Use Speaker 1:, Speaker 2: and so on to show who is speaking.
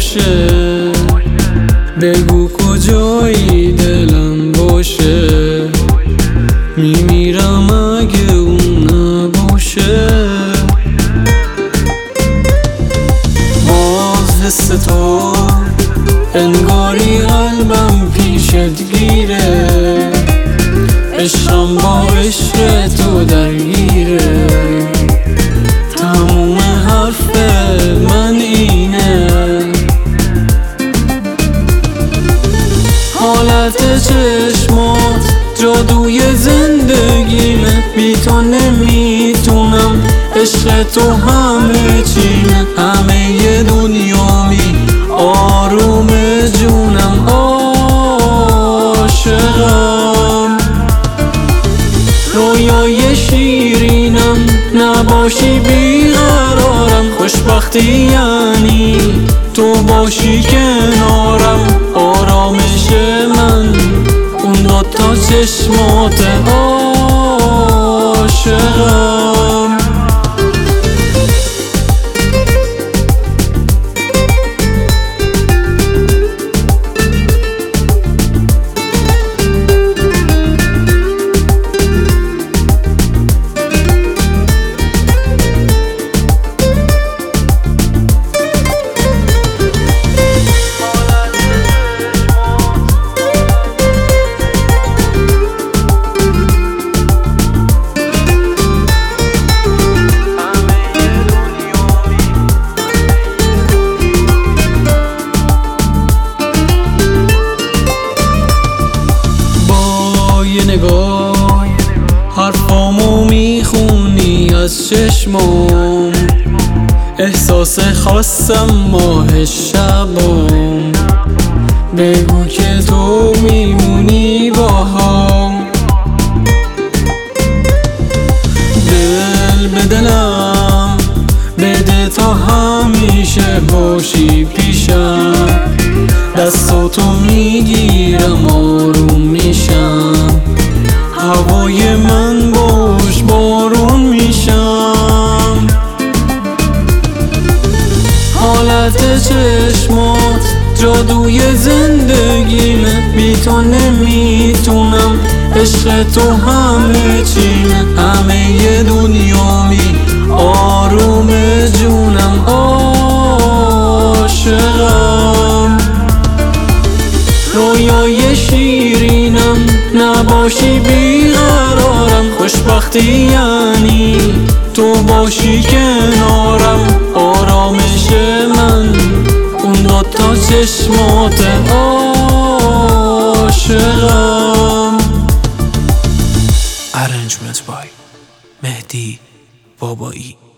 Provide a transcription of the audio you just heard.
Speaker 1: باشه، بگو کجایی دلم باشه، میمیرم اگه اون نباشه. باز حس تو انگاری قلبم پیشت گیره، عشقم با عشق تو درگیره، تموم حرف من اینه. حالت چشمات جادوی زندگیمه، بی تو نمیتونم، عشق تو همه چیمه، همه دنیامی آروم جونم، عاشقم. رویای شیرینم، نباشی بیقرارم، خوشبختی یعنی تو باشی کنارم، آرامش من اون دوتا چشمات، عاشقم. یه نگاه حرفامو میخونی از چشمام، احساس خاصم ماه شبام، بگو که تو میمونی باهام. دل به دلم بده تا همیشه باشی پیشم، دستاتو میگیرم آروم میشم، هوای من باش بارون میشم. حالت چشمات جادوی زندگیمه، بی تو نمیتونم، عشق تو همه چیمه، همه دنیامی آروم جونم، عاشقم. رویای شیرینم، نباشی بیقرارم، خوشبختی یعنی تو باشی کنارم، آرامش من اون دوتا چشمات، عاشقم.
Speaker 2: Arrangement by مهدی بابایی.